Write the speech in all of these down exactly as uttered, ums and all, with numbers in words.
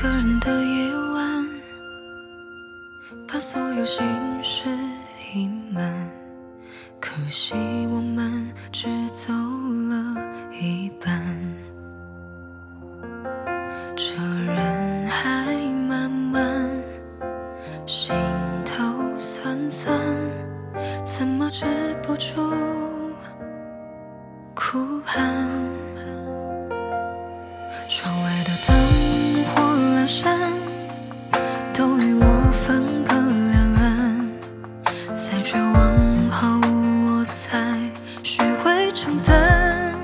个人的夜晚，把所有心事隐瞒，可惜我们只走了一半。这人海漫漫，心头酸酸，怎么止不住哭喊？窗外的灯火阑珊，都与我分隔两岸。在绝望后，我才学会承担。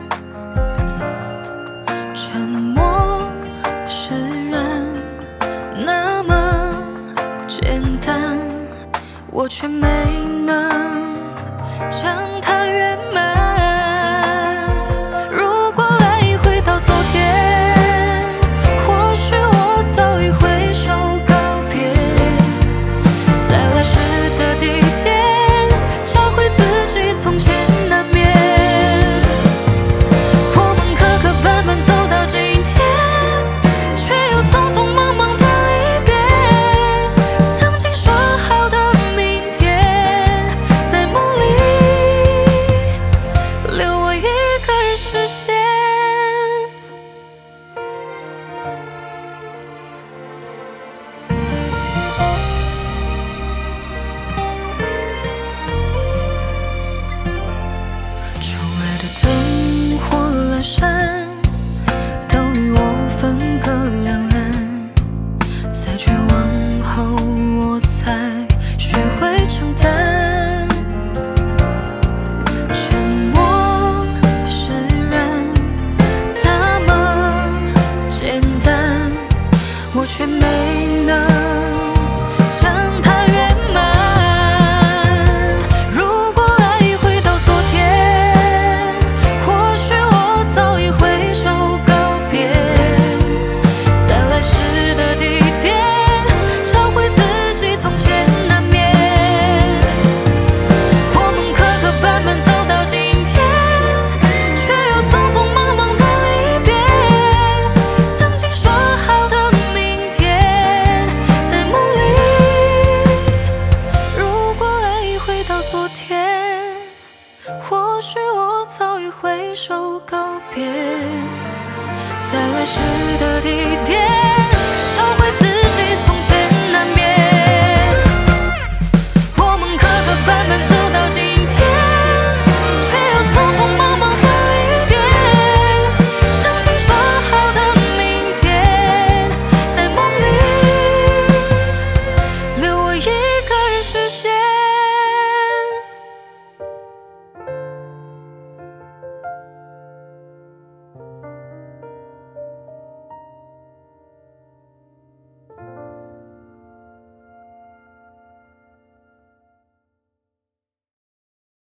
沉默释然，那么简单，我却没能将它圆满。如果来回到昨天，或许我早已挥手告别，在来时的地点找回自己从前难免。我们磕磕绊绊走到今天，却又匆匆忙忙的离别。曾经说好的明天，在梦里留我一个人实现。窗外的灯火阑珊，都与我分隔两岸。在绝望后，我才学会承担。沉默释然，那么简单，我却没